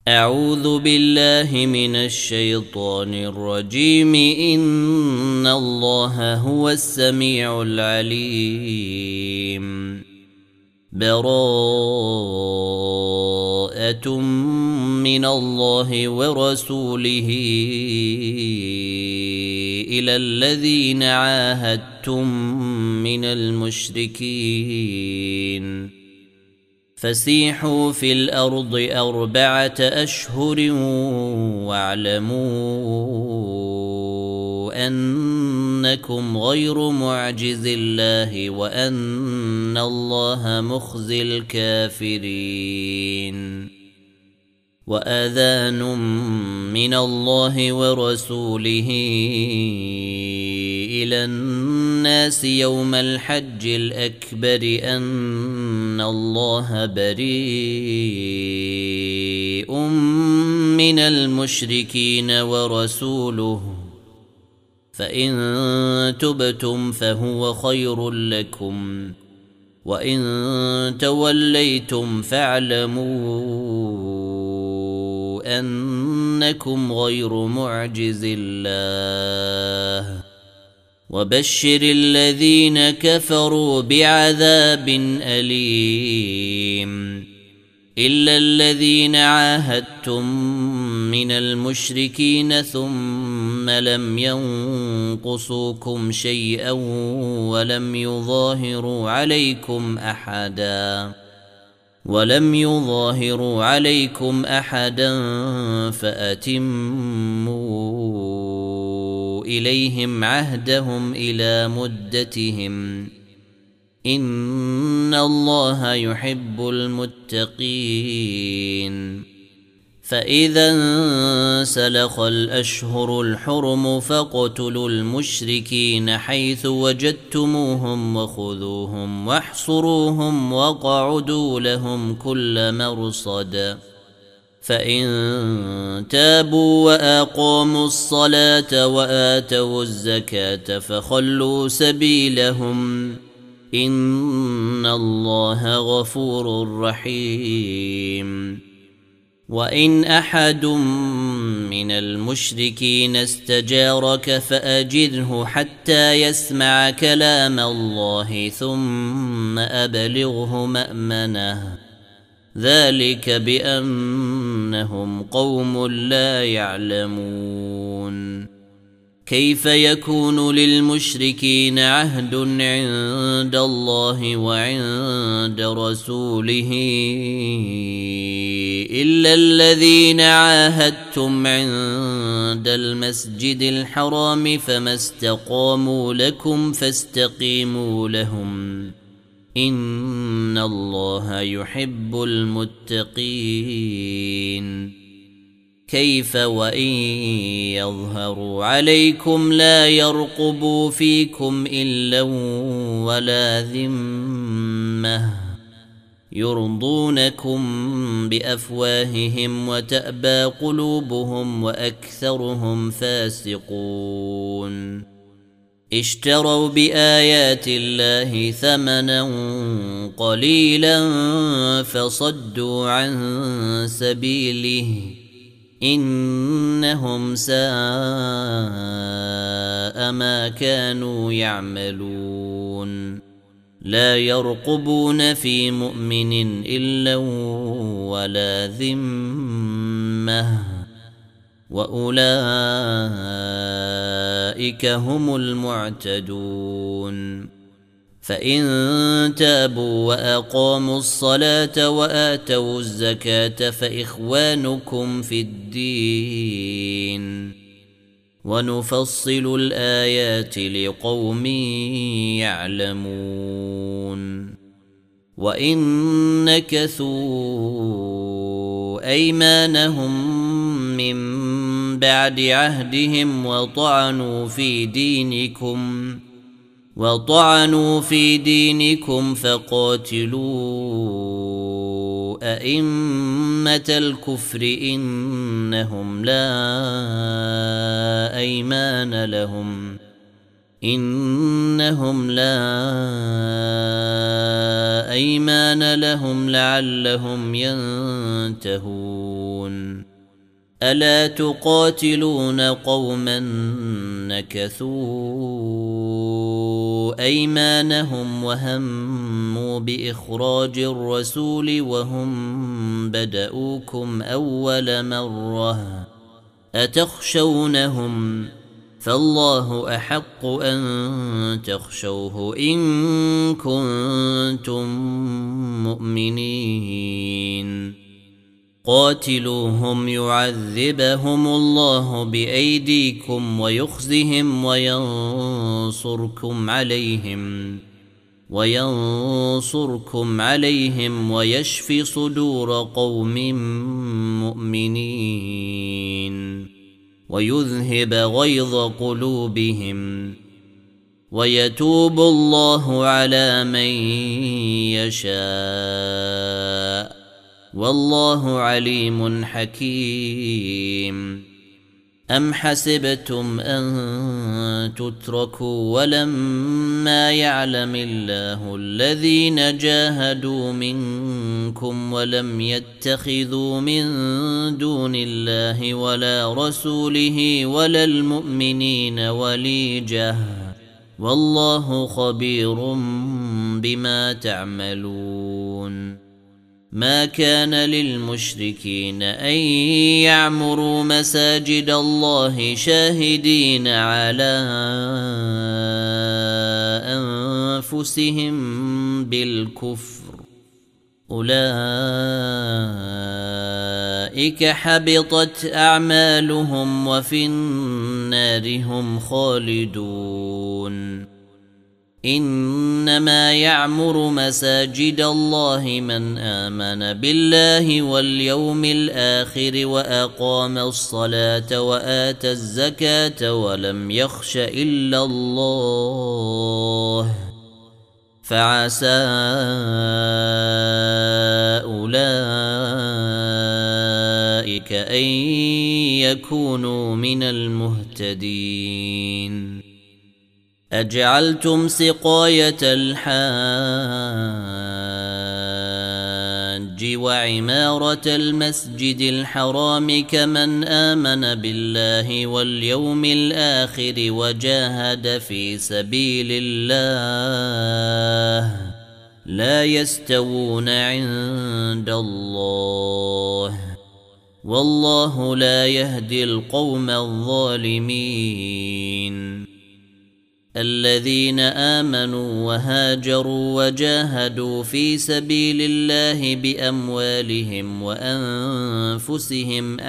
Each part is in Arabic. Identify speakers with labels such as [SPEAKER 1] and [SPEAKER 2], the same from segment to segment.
[SPEAKER 1] أعوذ بالله من الشيطان الرجيم. إن الله هو السميع العليم. براءة من الله ورسوله إلى الذين عاهدتم من المشركين فسيحوا في الأرض 4 أشهر واعلموا أنكم غير معجز الله وأن الله مخزي الكافرين. وآذان من الله ورسوله إلى الناس يوم الحج الأكبر أن الله بريء من المشركين ورسوله فإن تبتم فهو خير لكم وإن توليتم فاعلموا أنكم غير معجز الله وبشر الذين كفروا بعذاب أليم. إلا الذين عاهدتم من المشركين ثم لم ينقصوكم شيئا ولم يظاهروا عليكم أحدا فأتموا إليهم عهدهم إلى مدتهم إن الله يحب المتقين. فإذا انسلخ الأشهر الحرم فاقتلوا المشركين حيث وجدتموهم وخذوهم واحصروهم واقعدوا لهم كل مرصد. فإن تابوا وأقاموا الصلاة وآتوا الزكاة فخلوا سبيلهم إن الله غفور رحيم. وإن أحد من المشركين استجارك فأجره حتى يسمع كلام الله ثم أبلغه مأمنه ذلك بأنهم قوم لا يعلمون. كيف يكون للمشركين عهد عند الله وعند رسوله إلا الذين عاهدتم عند المسجد الحرام فما استقاموا لكم فاستقيموا لهم إن الله يحب المتقين. كيف وإن يظهروا عليكم لا يرقبوا فيكم إلا ولا ذمة يرضونكم بأفواههم وتأبى قلوبهم وأكثرهم فاسقون. اشتروا بآيات الله ثمنا قليلا فصدوا عن سبيله إنهم ساء ما كانوا يعملون. لا يرقبون في مؤمن إلا ولا ذمة وأولئك هم المعتدون. فإن تابوا وأقاموا الصلاة وآتوا الزكاة فإخوانكم في الدين ونفصل الآيات لقوم يعلمون. وإن نكثوا أيمانهم من بعد عهدهم وطعنوا في دينكم فقاتلوا أئمة الكفر إنهم لا أيمان لهم إنهم لا أيمان لهم لعلهم ينتهون ألا تقاتلون قوما نكثوا أيمانهم وهموا بإخراج الرسول وهم بدؤوكم أول مرة أتخشونهم فالله أحق أن تخشوه إن كنتم مؤمنين قاتلوهم يعذبهم الله بأيديكم ويخزهم وينصركم عليهم ويشفي صدور قوم مؤمنين ويذهب غيظ قلوبهم ويتوب الله على من يشاء والله عليم حكيم أم حسبتم أن تتركوا ولما يعلم الله الذين جاهدوا منكم ولم يتخذوا من دون الله ولا رسوله ولا المؤمنين وليجة والله خبير بما تعملون ما كان للمشركين أن يعمروا مساجد الله شاهدين على أنفسهم بالكفر أولئك حبطت أعمالهم وفي النار هم خالدون إنما يعمر مساجد الله من آمن بالله واليوم الآخر وأقام الصلاة وآتى الزكاة ولم يخش إلا الله فعسى أولئك أن يكونوا من المهتدين أجعلتم سقاية الحاج وعمارة المسجد الحرام كمن آمن بالله واليوم الآخر وجاهد في سبيل الله لا يستوون عند الله والله لا يهدي القوم الظالمين الذين آمنوا وهاجروا وجاهدوا في سبيل الله بأموالهم وأنفسهم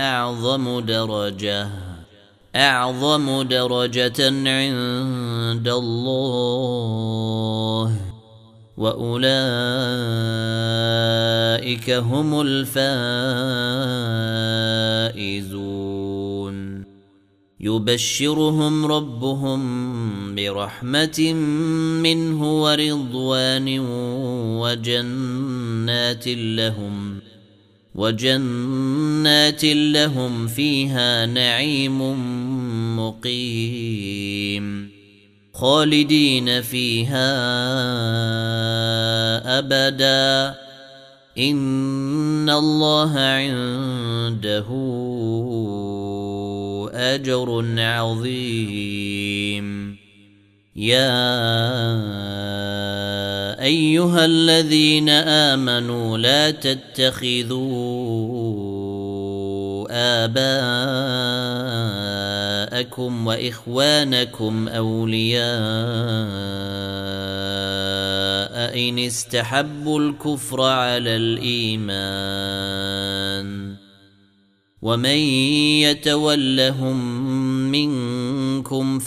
[SPEAKER 1] أعظم درجة عند الله وأولئك هم الفائزون يبشرهم ربهم برحمة منه ورضوان وجنات لهم فيها نعيم مقيم خالدين فيها أبدا إن الله عنده أجر عظيم يا أيها الذين آمنوا لا تتخذوا آباءكم وإخوانكم أولياء إن استحبوا الكفر على الإيمان ومن يتولهم منكم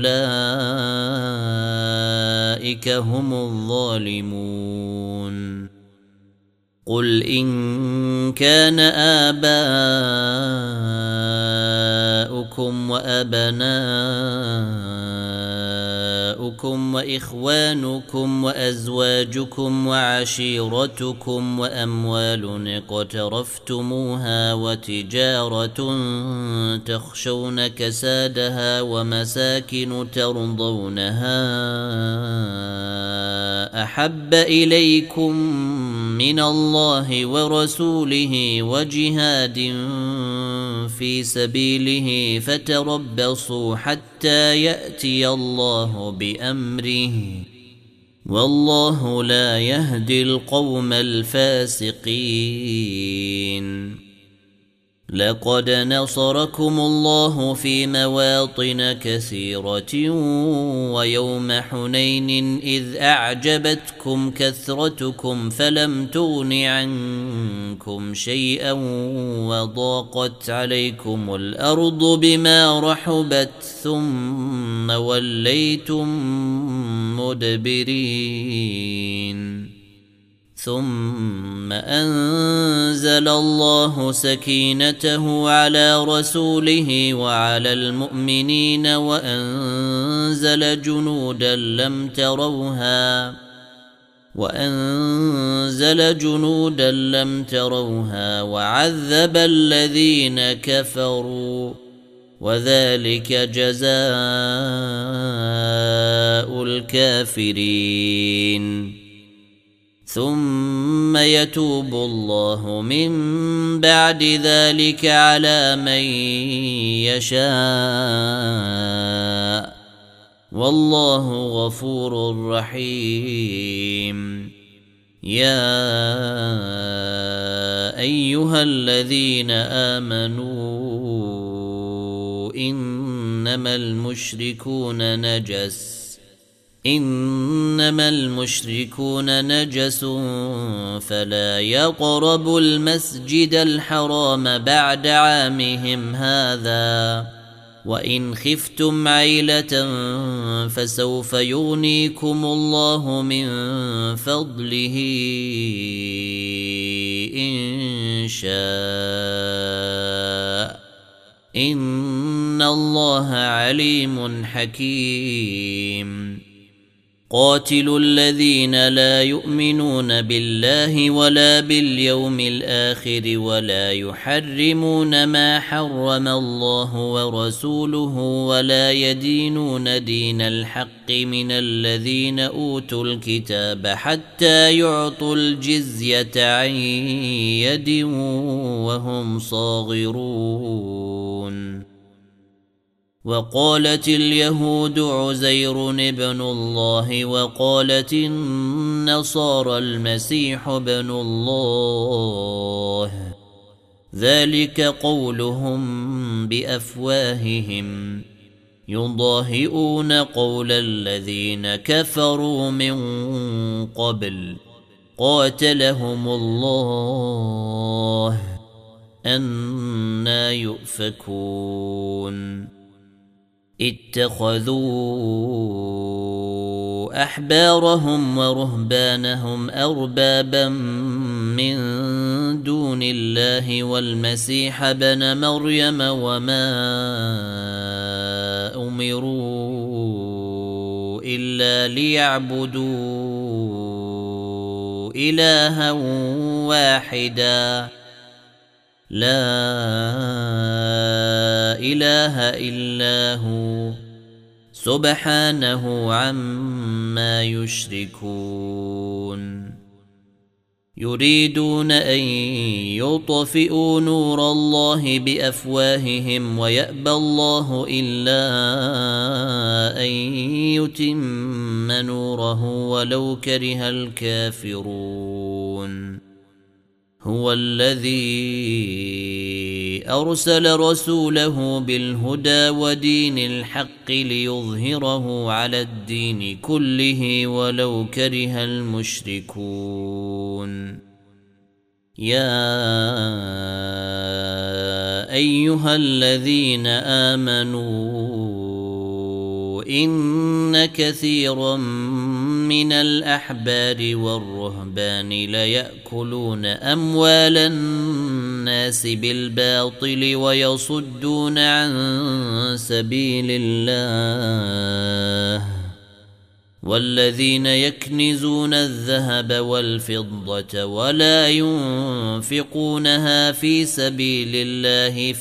[SPEAKER 1] فأولئك هم الظالمون قل إن كان آباؤكم وأبناؤكم أبناؤكم وإخوانكم وأزواجكم وعشيرتكم وأموال اقترفتموها وتجارة تخشون كسادها ومساكن ترضونها أحب إليكم من الله ورسوله وجهاد في سبيله فتربصوا حتى يأتي الله بأمره والله لا يهدي القوم الفاسقين. لقد نصركم الله في مواطن كثيرة ويوم حنين إذ أعجبتكم كثرتكم فلم تغن عنكم شيئا وضاقت عليكم الأرض بما رحبت ثم وليتم مدبرين. ثم أنزل الله سكينته على رسوله وعلى المؤمنين وأنزل جنودا لم تروها وعذب الذين كفروا وذلك جزاء الكافرين. ثم يتوب الله من بعد ذلك على من يشاء والله غفور رحيم. يا أيها الذين آمنوا إنما المشركون نجس فلا يقربوا المسجد الحرام بعد عامهم هذا وإن خفتم عيلة فسوف يغنيكم الله من فضله إن شاء إن الله عليم حكيم. قاتلوا الذين لا يؤمنون بالله ولا باليوم الآخر ولا يحرمون ما حرم الله ورسوله ولا يدينون دين الحق من الذين أوتوا الكتاب حتى يعطوا الجزية عن يد وهم صاغرون. وقالت اليهود عزير ابن الله وقالت النصارى المسيح ابن الله ذلك قولهم بأفواههم يضاهئون قول الذين كفروا من قبل قاتلهم الله أنى يؤفكون. اتخذوا أحبارهم ورهبانهم أربابا من دون الله والمسيح ابن مريم وما أمروا إلا ليعبدوا إلها واحدا لا إله إلا هو سبحانه عما يشركون. يريدون أن يطفئوا نور الله بأفواههم ويأبى الله إلا أن يتم نوره ولو كره الكافرون. هو الذي أرسل رسوله بالهدى ودين الحق ليظهره على الدين كله ولو كره المشركون. يا أيها الذين آمنوا إن كثيرا من الأحبار والرهبان ليأكلون أموال الناس بالباطل ويصدون عن سبيل الله والذين يكنزون الذهب والفضة ولا ينفقونها في سبيل الله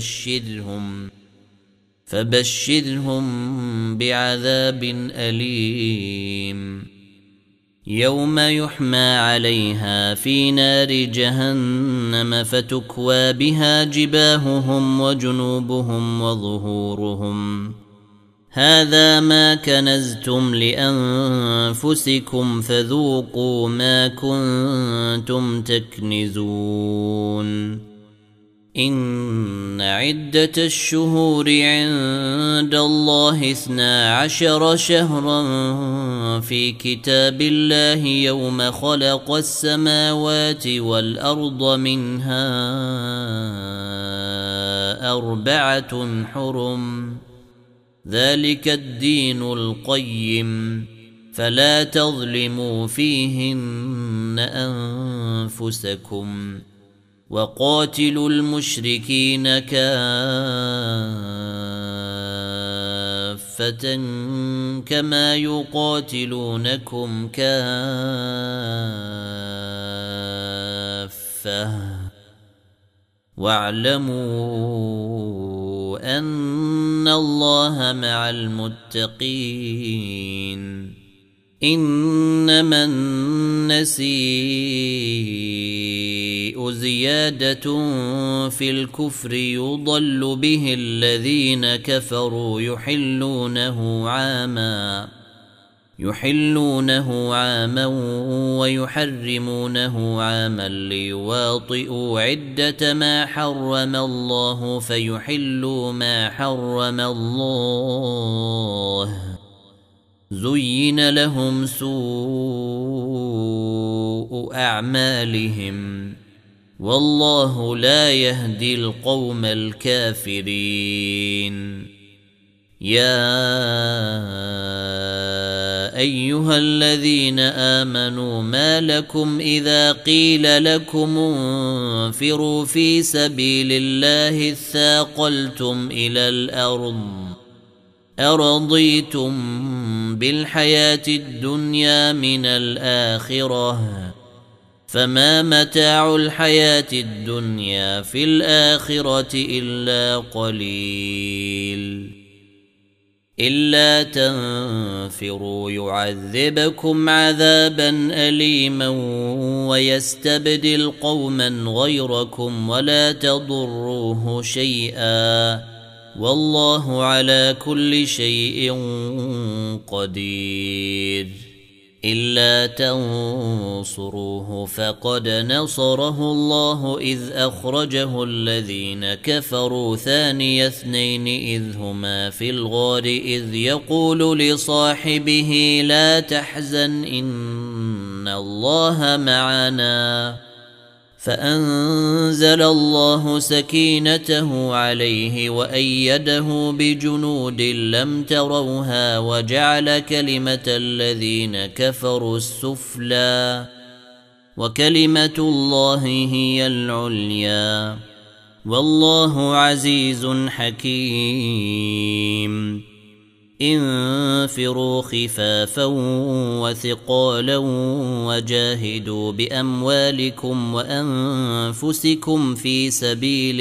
[SPEAKER 1] فبشرهم بعذاب أليم يوم يحمى عليها في نار جهنم فتكوى بها جباههم وجنوبهم وظهورهم هذا ما كنزتم لأنفسكم فذوقوا ما كنتم تكنزون إن عدة الشهور عند الله 12 شهرا في كتاب الله يوم خلق السماوات والأرض منها 4 حرم ذلك الدين القيم فلا تظلموا فيهن أنفسكم وقاتلوا المشركين كافة كما يقاتلونكم كافة واعلموا أن الله مع المتقين إنما النسيء زيادة في الكفر يضل به الذين كفروا يحلونه عاما ويحرمونه عاما ليواطئوا عدة ما حرم الله فيحلوا ما حرم الله زين لهم سوء أعمالهم والله لا يهدي القوم الكافرين يا أيها الذين آمنوا ما لكم إذا قيل لكم انفروا في سبيل الله اثاقلتم إلى الأرض أرضيتم بالحياة الدنيا من الآخرة فما متاع الحياة الدنيا في الآخرة إلا قليل إلا تنفروا يعذبكم عذابا أليما ويستبدل قوما غيركم ولا تضروه شيئا والله على كل شيء قدير إلا تنصروه فقد نصره الله إذ أخرجه الذين كفروا ثاني اثنين إذ هما في الغار إذ يقول لصاحبه لا تحزن إن الله معنا فأنزل الله سكينته عليه وأيده بجنود لم تروها وجعل كلمة الذين كفروا السفلى وكلمة الله هي العليا والله عزيز حكيم انفروا خفافا وثقالا وجاهدوا بأموالكم وأنفسكم في سبيل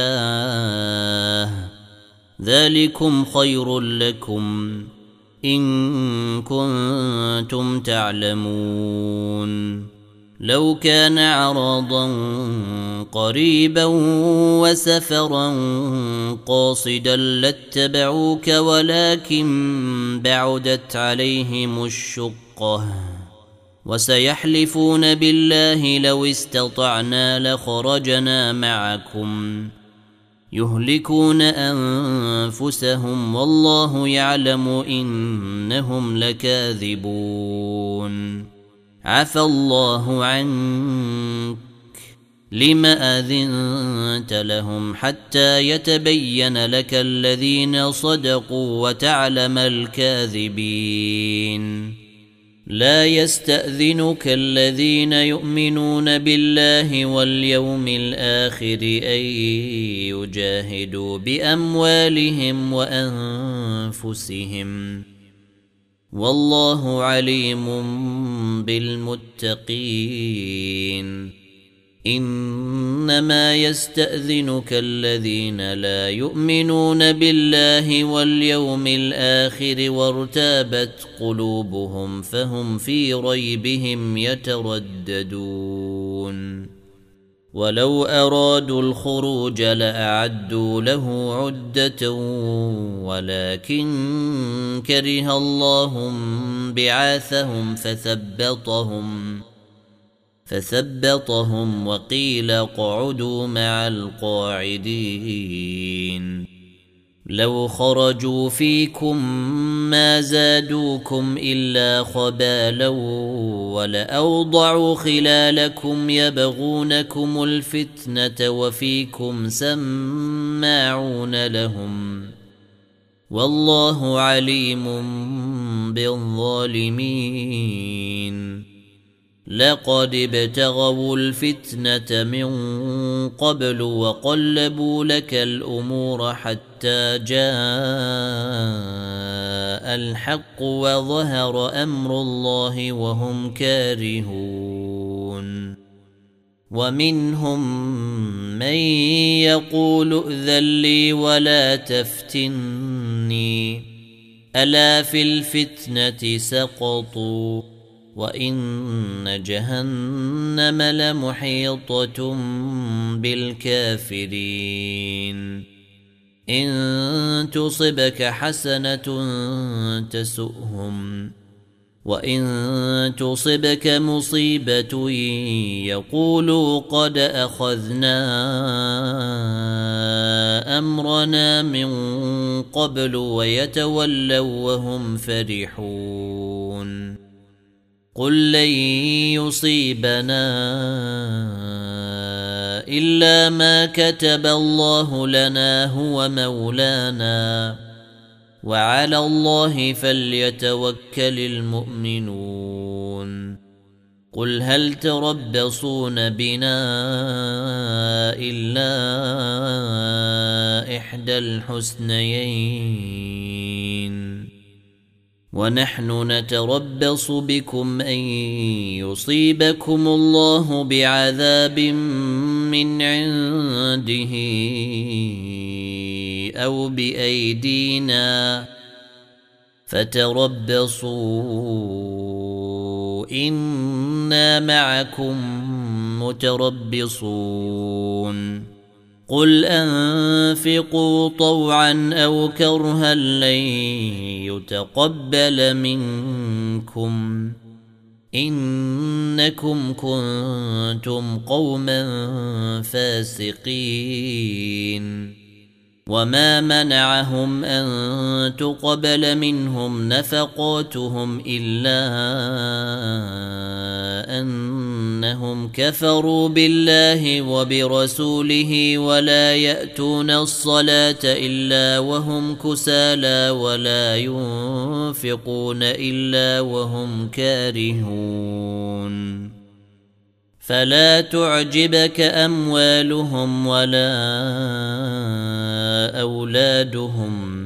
[SPEAKER 1] الله ذلكم خير لكم إن كنتم تعلمون لو كان عراضا قريبا وسفرا قاصدا لاتبعوك ولكن بعدت عليهم الشقة وسيحلفون بالله لو استطعنا لخرجنا معكم يهلكون أنفسهم والله يعلم إنهم لكاذبون عفى الله عنك لم أذنت لهم حتى يتبين لك الذين صدقوا وتعلم الكاذبين لا يستأذنك الذين يؤمنون بالله واليوم الآخر أن يجاهدوا بأموالهم وأنفسهم والله عليم بالمتقين. إنما يستأذنك الذين لا يؤمنون بالله واليوم الآخر وارتابت قلوبهم فهم في ريبهم يترددون. ولو أرادوا الخروج لأعدوا له عدة ولكن كره الله بعاثهم فثبطهم وقيل اقعدوا مع القاعدين. لو خرجوا فيكم ما زادوكم إلا خبالا ولأوضعوا خلالكم يبغونكم الفتنة وفيكم سماعون لهم والله عليم بالظالمين. لقد ابتغوا الفتنة من قبل وقلبوا لك الأمور حتى جاء الحق وظهر أمر الله وهم كارهون. ومنهم من يقول ائذن لي ولا تفتني ألا في الفتنة سقطوا وإن جهنم لمحيطة بالكافرين. إن تصبك حسنة تسؤهم وإن تصبك مصيبة يقولوا قد أخذنا أمرنا من قبل ويتولوا وهم فرحون. قل لن يصيبنا إلا ما كتب الله لنا هو مولانا وعلى الله فليتوكل المؤمنون. قل هل تربصون بنا إلا إحدى الحسنيين ونحن نتربص بكم أن يصيبكم الله بعذاب من عنده أو بأيدينا فتربصوا إنا معكم متربصون. قل أنفقوا طوعا أو كرها لن يتقبل منكم إنكم كنتم قوما فاسقين. وما منعهم أن تقبل منهم نفقاتهم إلا أنهم كفروا بالله وبرسوله ولا يأتون الصلاة إلا وهم كسالى ولا ينفقون إلا وهم كارهون. فلا تعجبك أموالهم ولا أولادهم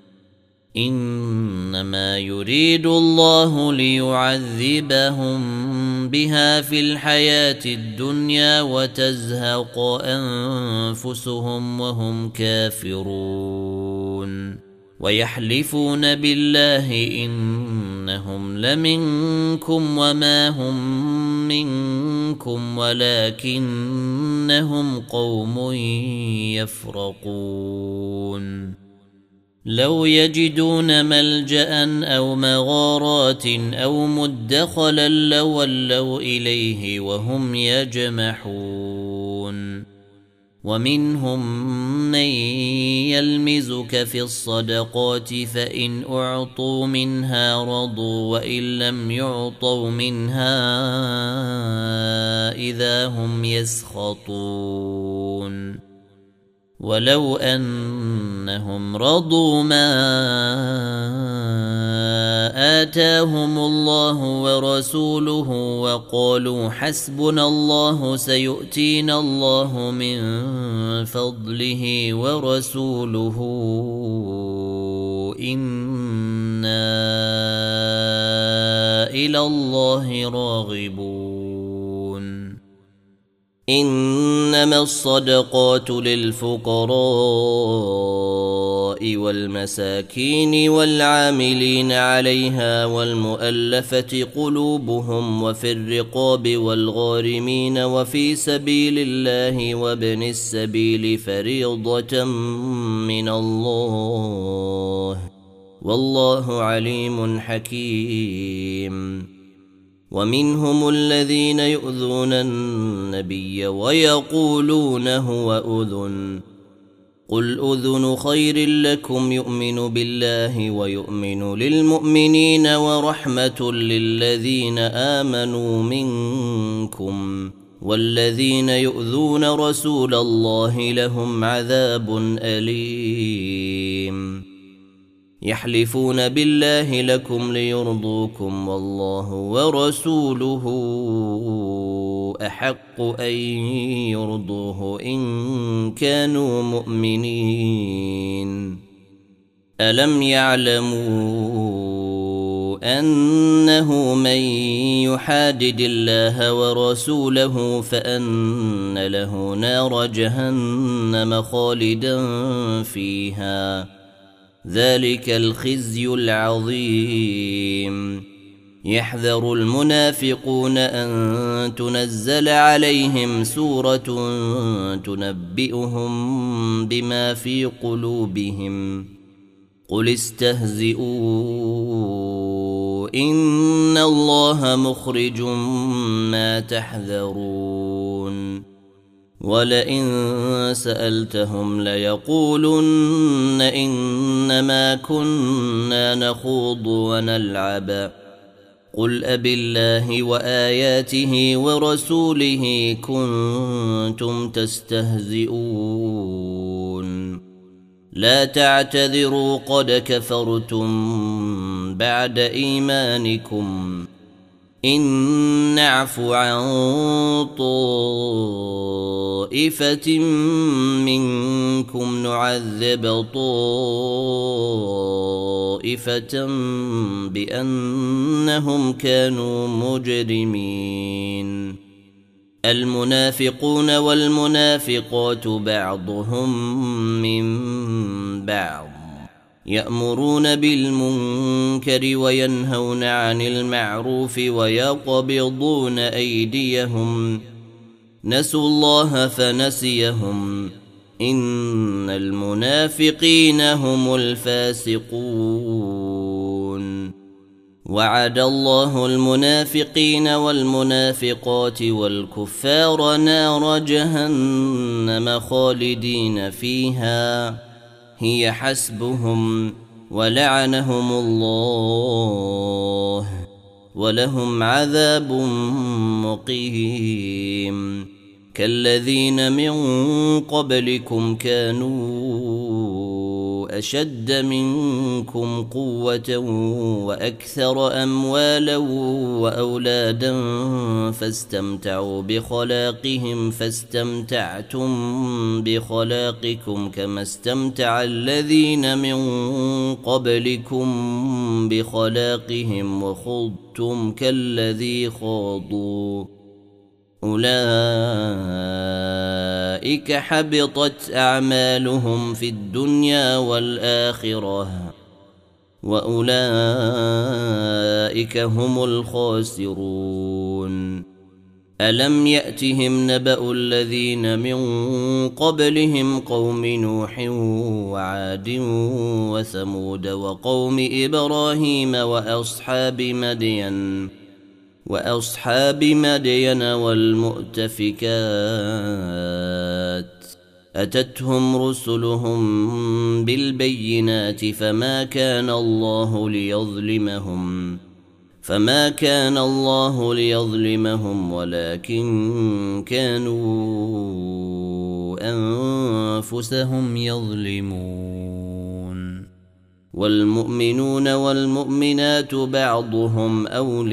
[SPEAKER 1] إنما يريد الله ليعذبهم بها في الحياة الدنيا وتزهق أنفسهم وهم كافرون. ويحلفون بالله إنهم لمنكم وما هم منكم ولكنهم قوم يفرقون. لو يجدون ملجأ أو مغارات أو مدخلا لولوا إليه وهم يجمحون. ومنهم من يلمزك في الصدقات فإن أعطوا منها رضوا وإن لم يعطوا منها إذا هم يسخطون. ولو أنهم رضوا ما آتاهم الله ورسوله وقالوا حسبنا الله سيؤتينا الله من فضله ورسوله إنا إلى الله راغبون إنما الصدقات للفقراء والمساكين والعاملين عليها والمؤلفة قلوبهم وفي الرقاب والغارمين وفي سبيل الله وابن السبيل فريضة من الله والله عليم حكيم ومنهم الذين يؤذون النبي ويقولون هو أذن قل أذن خير لكم يؤمن بالله ويؤمن للمؤمنين ورحمة للذين آمنوا منكم والذين يؤذون رسول الله لهم عذاب أليم يحلفون بالله لكم ليرضوكم والله ورسوله أحق أن يرضوه إن كانوا مؤمنين ألم يعلموا أنه من يحادد الله ورسوله فأن له نار جهنم خالدا فيها ذلك الخزي العظيم يحذر المنافقون أن تنزل عليهم سورة تنبئهم بما في قلوبهم قل استهزئوا إن الله مخرج ما تحذرون ولئن سألتهم ليقولن إنما كنا نخوض ونلعب قل أبالله وآياته ورسوله كنتم تستهزئون لا تعتذروا قد كفرتم بعد إيمانكم إن نعف عن طائفة منكم نعذب طائفة بأنهم كانوا مجرمين المنافقون والمنافقات بعضهم من بعض يأمرون بالمنكر وينهون عن المعروف ويقبضون أيديهم نسوا الله فنسيهم إن المنافقين هم الفاسقون وعد الله المنافقين والمنافقات والكفار نار جهنم خالدين فيها هي حسبهم ولعنهم الله ولهم عذاب مقيم كالذين من قبلكم كانوا أشد منكم قوة وأكثر أموالا وأولادا فاستمتعوا بخلاقهم فاستمتعتم بخلاقكم كما استمتع الذين من قبلكم بخلاقهم وخضتم كالذي خاضوا أولئك حبطت أعمالهم في الدنيا والآخرة وأولئك هم الخاسرون ألم يأتهم نبأ الذين من قبلهم قوم نوح وعاد وثمود وقوم إبراهيم وأصحاب مدين والمؤتفكات أتتهم رسلهم بالبينات فما كان الله ليظلمهم ولكن كانوا أنفسهم يظلمون والمؤمنون والمؤمنات بعضهم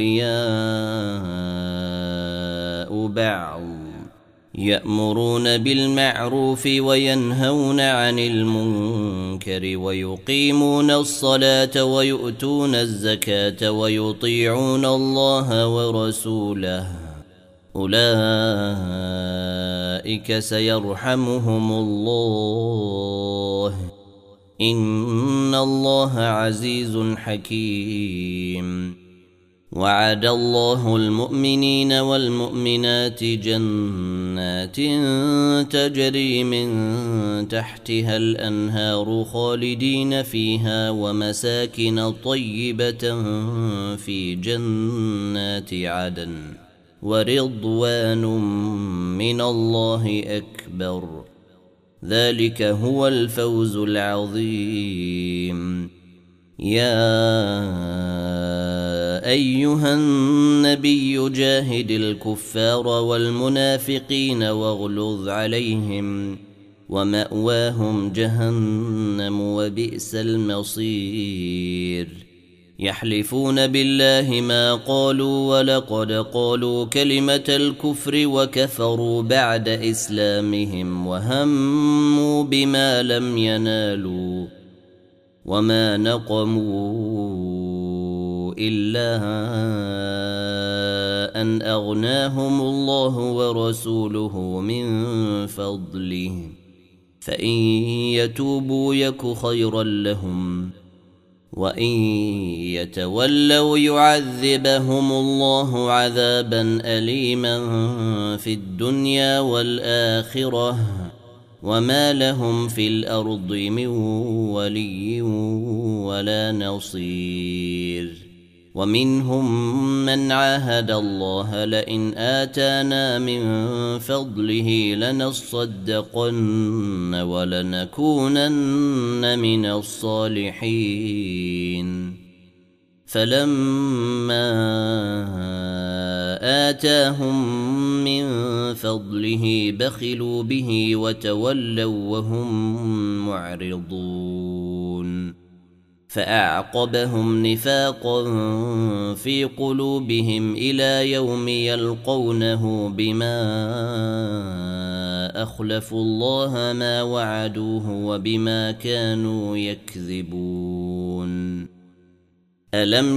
[SPEAKER 1] أولياء بعض يأمرون بالمعروف وينهون عن المنكر ويقيمون الصلاة ويؤتون الزكاة ويطيعون الله ورسوله أولئك سيرحمهم الله إن الله عزيز حكيم. وعد الله المؤمنين والمؤمنات جنات تجري من تحتها الأنهار خالدين فيها ومساكن طيبة في جنات عدن ورضوان من الله أكبر ذلك هو الفوز العظيم. يا أيها النبي جاهد الكفار والمنافقين واغلظ عليهم ومأواهم جهنم وبئس المصير. يحلفون بالله ما قالوا ولقد قالوا كلمة الكفر وكفروا بعد إسلامهم وهموا بما لم ينالوا وما نقموا إلا أن أغناهم الله ورسوله من فضله فإن يتوبوا يك خيرا لهم وإن يتولوا يعذبهم الله عذابا أليما في الدنيا والآخرة وما لهم في الأرض من ولي ولا نصير. ومنهم من عاهد الله لئن آتانا من فضله لنصدقن ولنكونن من الصالحين. فلما آتاهم من فضله بخلوا به وتولوا وهم معرضون فأعقبهم نفاقا في قلوبهم إلى يوم يلقونه بما أخلفوا الله ما وعدوه وبما كانوا يكذبون. ألم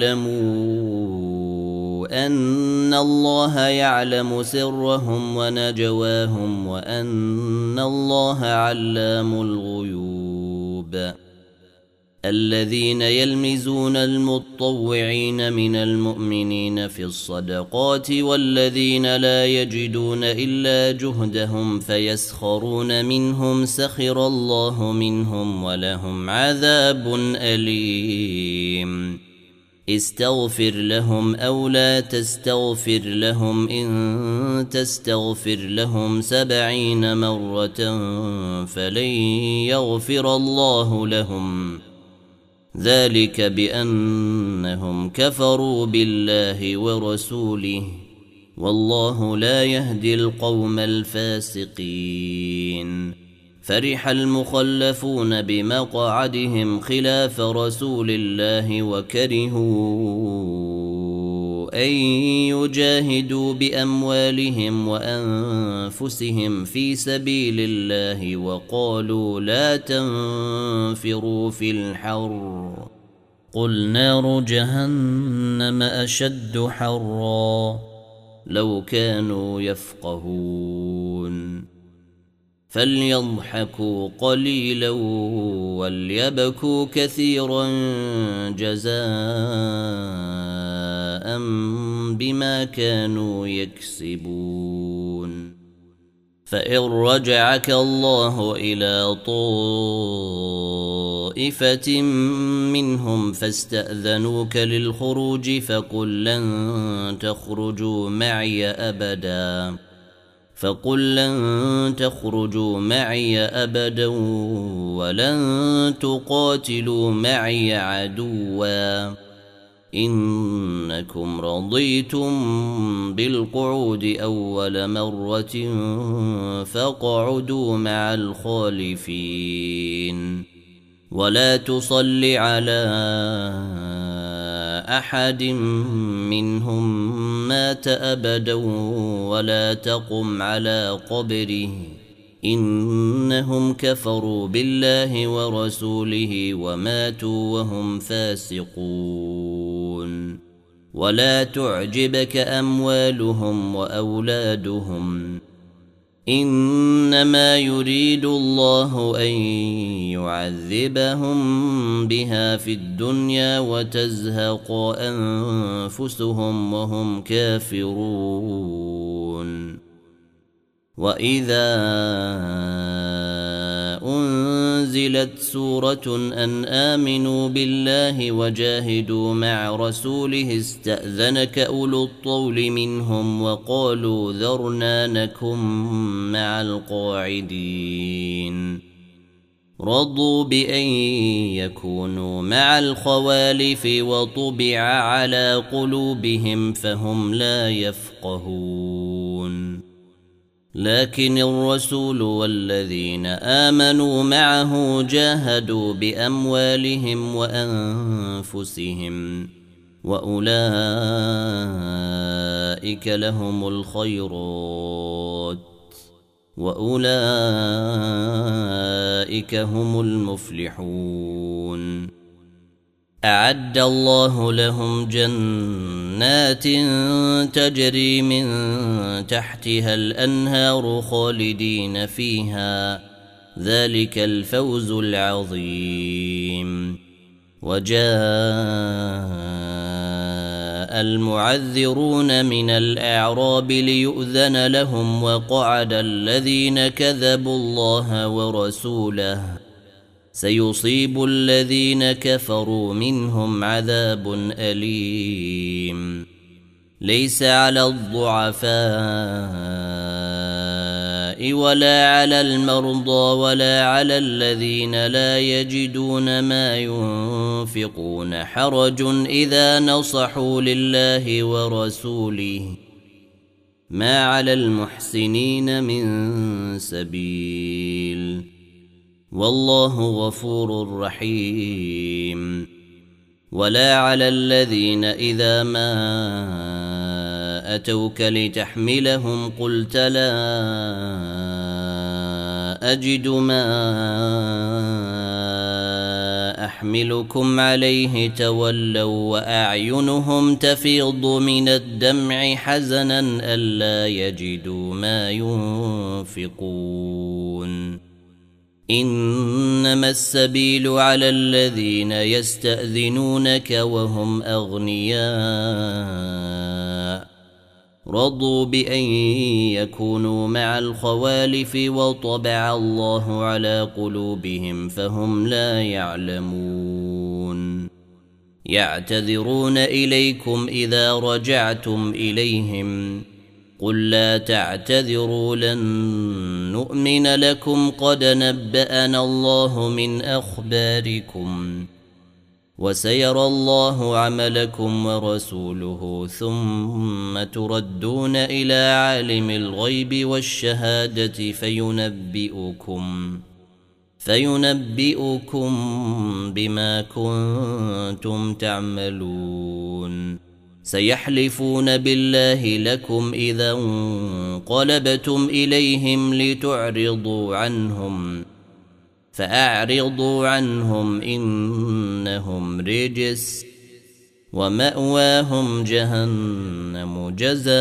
[SPEAKER 1] يعلموا أن الله يعلم سرهم ونجواهم وأن الله علام الغيوب. الذين يلمزون المطوعين من المؤمنين في الصدقات والذين لا يجدون إلا جهدهم فيسخرون منهم سخر الله منهم ولهم عذاب أليم. استغفر لهم أو لا تستغفر لهم إن تستغفر لهم 70 مرة فلن يغفر الله لهم ذلك بأنهم كفروا بالله ورسوله والله لا يهدي القوم الفاسقين. فرح المخلفون بمقعدهم خلاف رسول الله وكرهوا أن يجاهدوا بأموالهم وأنفسهم في سبيل الله وقالوا لا تنفروا في الحر قل نار جهنم أشد حرا لو كانوا يفقهون. فليضحكوا قليلا وليبكوا كثيرا جزاء بما كانوا يكسبون. فإن رجعك الله إلى طائفة منهم فاستأذنوك للخروج فقل لن تخرجوا معي أبدا ولن تقاتلوا معي عدوا إنكم رضيتم بالقعود أول مرة فاقعدوا مع الخالفين. ولا تصل على أحد منهم مات أبدا ولا تقم على قبره إنهم كفروا بالله ورسوله وماتوا وهم فاسقون ولا تعجبك أموالهم وأولادهم إنما يريد الله أن يعذبهم بها في الدنيا وتزهق أنفسهم وهم كافرون وإذا أنزلت سورة أن آمنوا بالله وجاهدوا مع رسوله استأذنك أولو الطول منهم وقالوا ذرنا نكن مع القاعدين رضوا بأن يكونوا مع الخوالف وطبع على قلوبهم فهم لا يفقهون لكن الرسول والذين آمنوا معه جاهدوا بأموالهم وأنفسهم وأولئك لهم الخيرات وأولئك هم المفلحون أعد الله لهم جنات تجري من تحتها الأنهار خالدين فيها ذلك الفوز العظيم وجاء المعذرون من الأعراب ليؤذن لهم وقعد الذين كذبوا الله ورسوله سيصيب الذين كفروا منهم عذاب أليم ليس على الضعفاء ولا على المرضى ولا على الذين لا يجدون ما ينفقون حرج إذا نصحوا لله ورسوله ما على المحسنين من سبيل والله غفور رحيم ولا على الذين إذا ما أتوك لتحملهم قلت لا أجد ما أحملكم عليه تولوا وأعينهم تفيض من الدمع حزنا ألا يجدوا ما ينفقون إنما السبيل على الذين يستأذنونك وهم أغنياء رضوا بأن يكونوا مع الخوالف وطبع الله على قلوبهم فهم لا يعلمون يعتذرون إليكم إذا رجعتم إليهم قل لا تعتذروا لن نؤمن لكم قد نبأنا الله من أخباركم وسيرى الله عملكم ورسوله ثم تردون إلى عالم الغيب والشهادة فينبئكم بما كنتم تعملون سيحلفون بالله لكم إذا انقلبتم إليهم لتعرضوا عنهم فأعرضوا عنهم إنهم رجس ومأواهم جهنم جزاء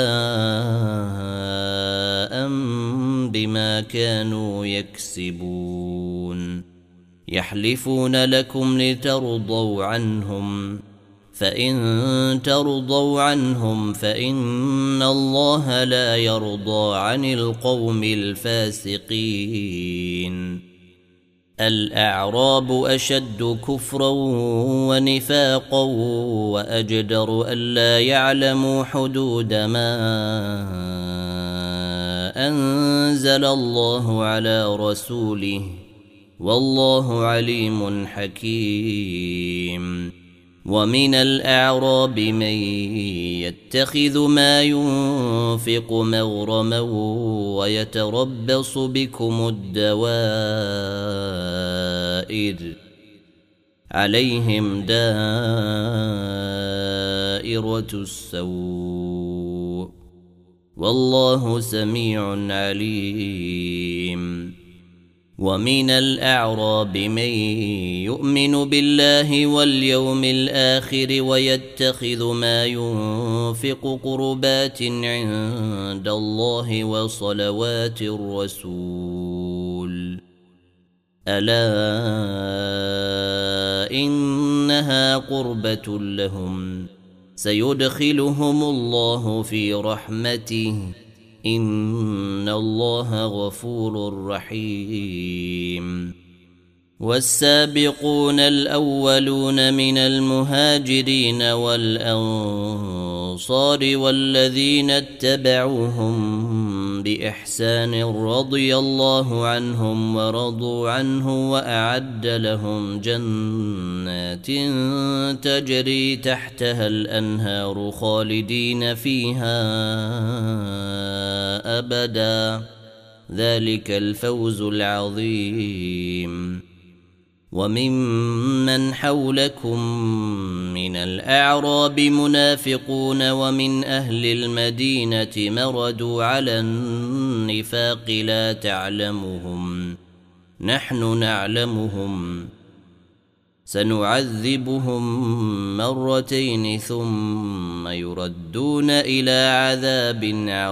[SPEAKER 1] بما كانوا يكسبون يحلفون لكم لترضوا عنهم فإن ترضوا عنهم فإن الله لا يرضى عن القوم الفاسقين الأعراب أشد كفرا ونفاقا وأجدر ألا يعلموا حدود ما أنزل الله على رسوله والله عليم حكيم ومن الأعراب من يتخذ ما ينفق مغرما ويتربص بكم الدوائر عليهم دائرة السوء والله سميع عليم. ومن الأعراب من يؤمن بالله واليوم الآخر ويتخذ ما ينفق قربات عند الله وصلوات الرسول ألا إنها قربة لهم سيدخلهم الله في رحمته إن الله غفور رحيم. والسابقون الأولون من المهاجرين والأنصار والذين اتبعوهم بإحسان رضي الله عنهم ورضوا عنه وأعد لهم جنات تجري تحتها الأنهار خالدين فيها أبدا ذلك الفوز العظيم. وممن حولكم من الأعراب منافقون ومن أهل المدينة مردوا على النفاق لا تعلمهم نحن نعلمهم سنعذبهم مرتين ثم يردون إلى عذاب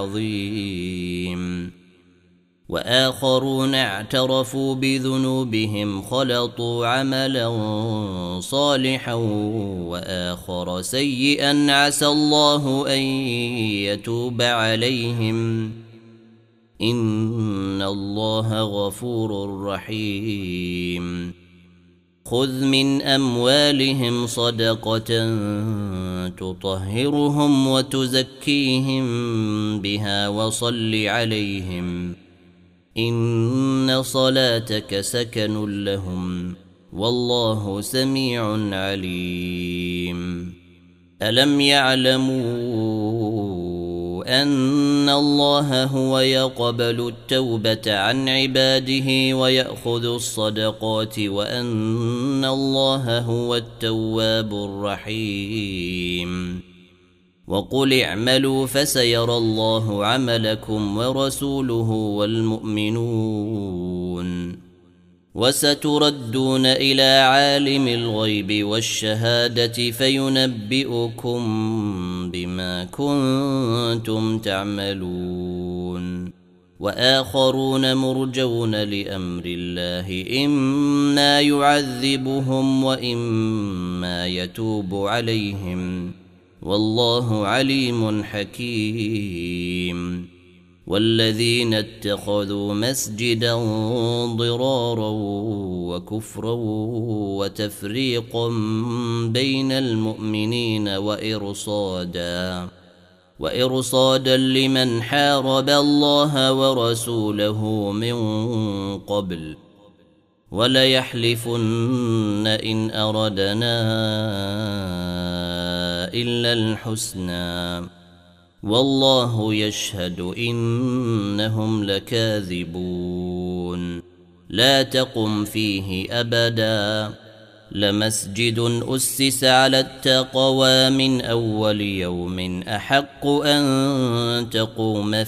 [SPEAKER 1] عظيم. وآخرون اعترفوا بذنوبهم خلطوا عملا صالحا وآخر سيئا عسى الله أن يتوب عليهم إن الله غفور رحيم. خذ من أموالهم صدقة تطهرهم وتزكيهم بها وصل عليهم إن صلاتك سكن لهم والله سميع عليم. ألم يعلموا أن الله هو يقبل التوبة عن عباده ويأخذ الصدقات وأن الله هو التواب الرحيم. وقل اعملوا فسيرى الله عملكم ورسوله والمؤمنون وستردون إلى عالم الغيب والشهادة فينبئكم بما كنتم تعملون. وآخرون مرجون لأمر الله إما يعذبهم وإما يتوب عليهم والله عليم حكيم. والذين اتخذوا مسجدا ضرارا وكفرا وتفريقا بين المؤمنين وإرصادا لمن حارب الله ورسوله من قبل وليحلفن إن أردنا إلا الحسنى والله يشهد إنهم لكاذبون. لا تقم فيه أبدا لمسجد أسس على التقوى من أول يوم أحق أن تقوم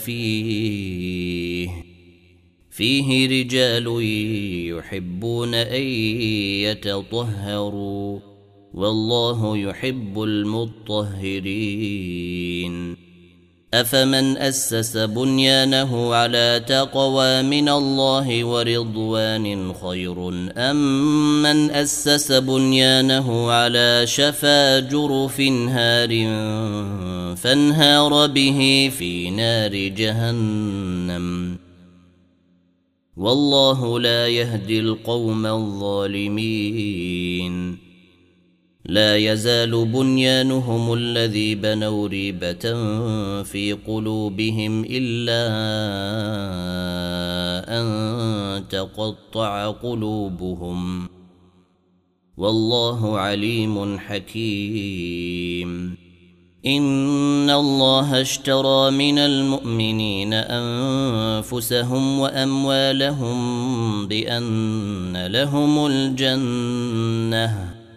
[SPEAKER 1] فيه رجال يحبون أن يتطهروا والله يحب المطهرين. أفمن أسس بنيانه على تقوى من الله ورضوان خير أم من أسس بنيانه على شفا جرف هار فانهار به في نار جهنم والله لا يهدي القوم الظالمين. لا يزال بنيانهم الذي بنوا ريبة في قلوبهم إلا أن تقطع قلوبهم والله عليم حكيم. إن الله اشترى من المؤمنين أنفسهم وأموالهم بأن لهم الجنة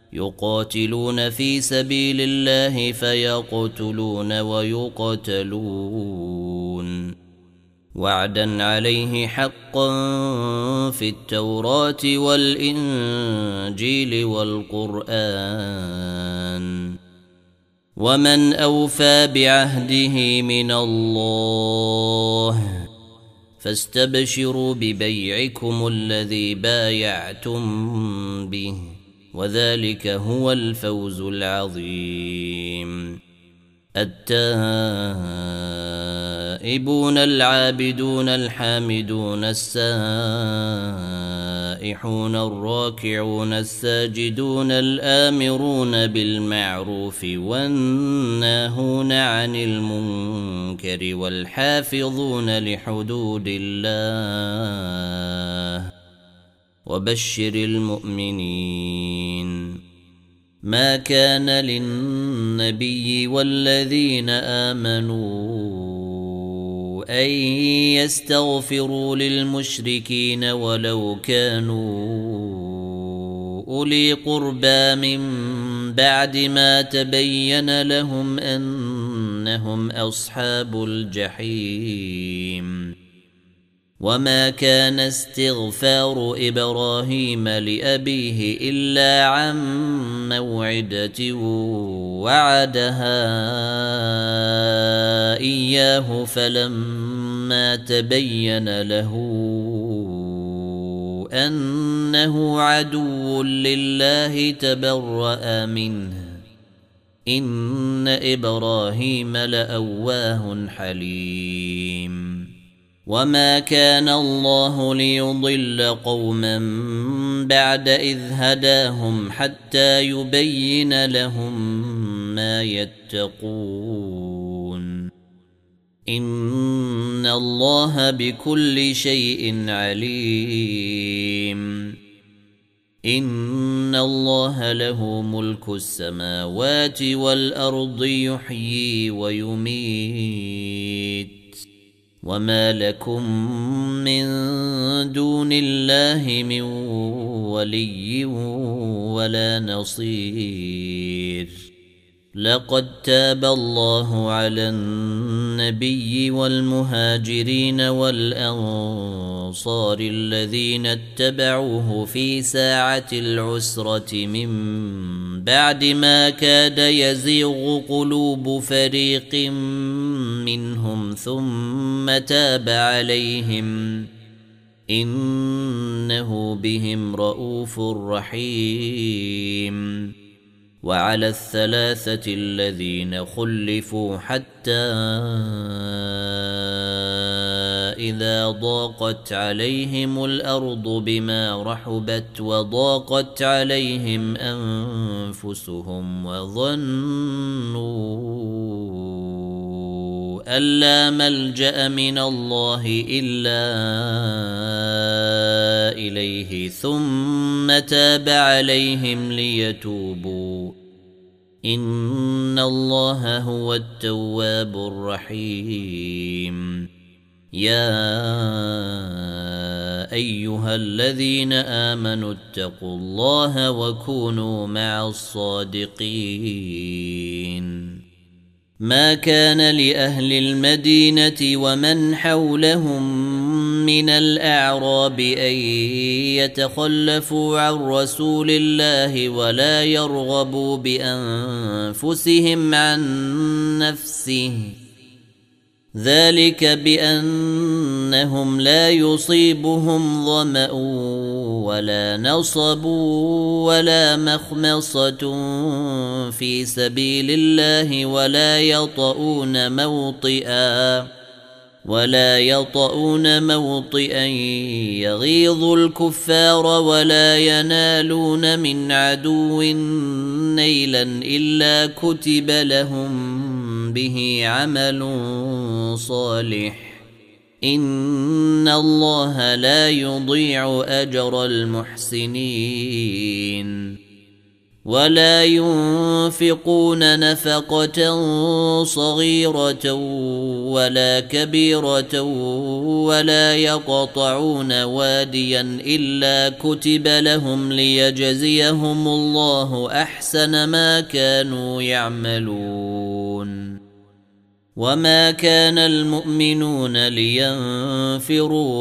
[SPEAKER 1] يقاتلون في سبيل الله فيقتلون ويقتلون وعدا عليه حقا في التوراة والإنجيل والقرآن ومن أوفى بعهده من الله فاستبشروا ببيعكم الذي بايعتم به وذلك هو الفوز العظيم. التائبون العابدون الحامدون السائحون الراكعون الساجدون الآمرون بالمعروف والناهون عن المنكر والحافظون لحدود الله وبشر المؤمنين. ما كان للنبي والذين آمنوا أن يستغفروا للمشركين ولو كانوا أولي قربى من بعد ما تبين لهم أنهم أصحاب الجحيم. وما كان استغفار إبراهيم لأبيه إلا عن موعدة وعدها إياه فلما تبين له أنه عدو لله تبرأ منه إن إبراهيم لأواه حليم. وما كان الله ليضل قوما بعد إذ هداهم حتى يبين لهم ما يتقون إن الله بكل شيء عليم. إن الله له ملك السماوات والأرض يحيي ويميت وما لكم من دون الله من ولي ولا نصير. لقد تاب الله على النبي والمهاجرين والأنصار الذين اتبعوه في ساعة العسرة من بعد ما كاد يزيغ قلوب فريق منهم ثم تاب عليهم إنه بهم رؤوف رحيم. وعلى الثلاثة الذين خلفوا حتى إذا ضاقت عليهم الأرض بما رحبت وضاقت عليهم أنفسهم وظنوا أن لا ملجأ من الله إلا إليه ثم تاب عليهم ليتوبوا إن الله هو التواب الرحيم. يا أيها الذين آمنوا اتقوا الله وكونوا مع الصادقين. ما كان لأهل المدينة ومن حولهم من الأعراب أن يتخلفوا عن رسول الله ولا يرغبوا بأنفسهم عن نفسه ذلك بأنهم لا يصيبهم ظمأ ولا نصب ولا مخمصة في سبيل الله ولا يطؤون موطئا يغيظ الكفار ولا ينالون من عدو نيلا إلا كتب لهم به عمل صالح إن الله لا يضيع أجر المحسنين. ولا ينفقون نفقة صغيرة ولا كبيرة ولا يقطعون واديا إلا كتب لهم ليجزيهم الله أحسن ما كانوا يعملون. وما كان المؤمنون لينفروا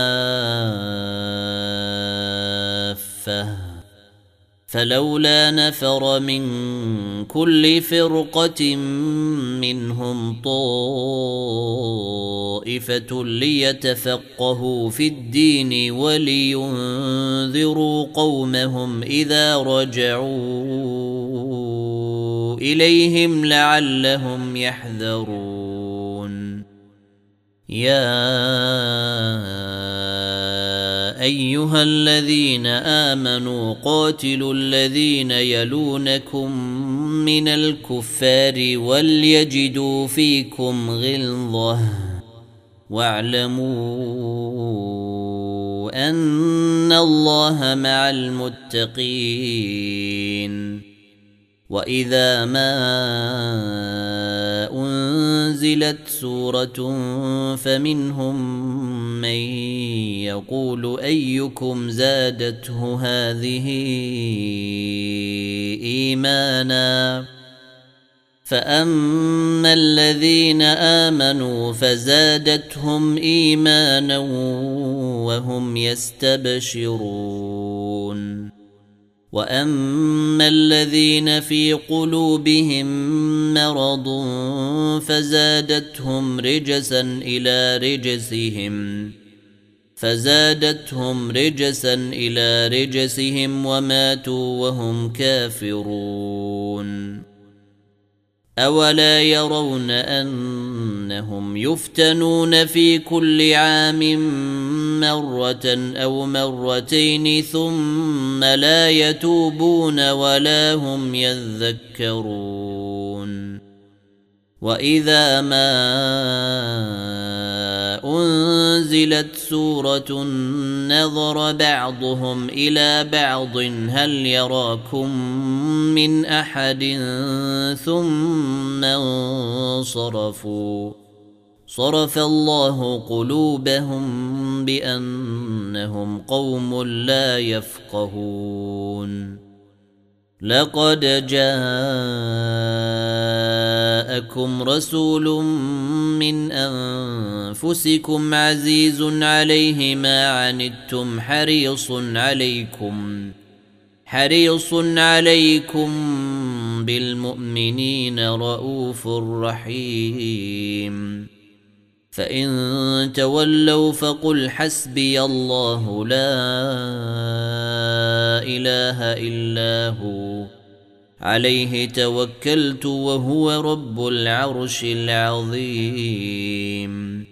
[SPEAKER 1] كافة فلولا نفر من كل فرقة منهم طائفة ليتفقهوا في الدين ولينذروا قومهم إذا رجعوا إليهم لعلهم يحذرون. يا أيها الذين آمنوا قاتلوا الذين يلونكم من الكفار وليجدوا فيكم غلظة واعلموا أن الله مع المتقين. وإذا ما أنزلت سورة فمنهم من يقول أيكم زادته هذه إيمانا فأما الذين آمنوا فزادتهم إيمانا وهم يستبشرون. وأما الذين في قلوبهم مرض فزادتهم رجسا إلى رجسهم وماتوا وهم كافرون. أولا يرون أنهم يفتنون في كل عام مرة أو مرتين ثم لا يتوبون ولا هم يذكرون. وإذا ما أنزلت سورة نظر بعضهم إلى بعض هل يراكم من أحد ثم انصرفوا صرف الله قلوبهم بأنهم قوم لا يفقهون. لقد جاءكم رسول من أنفسكم عزيز عليه ما عنتم حريص عليكم بالمؤمنين رؤوف رحيم. فإن تولوا فقل حسبي الله لا إله إلا هو عليه توكلت وهو رب العرش العظيم.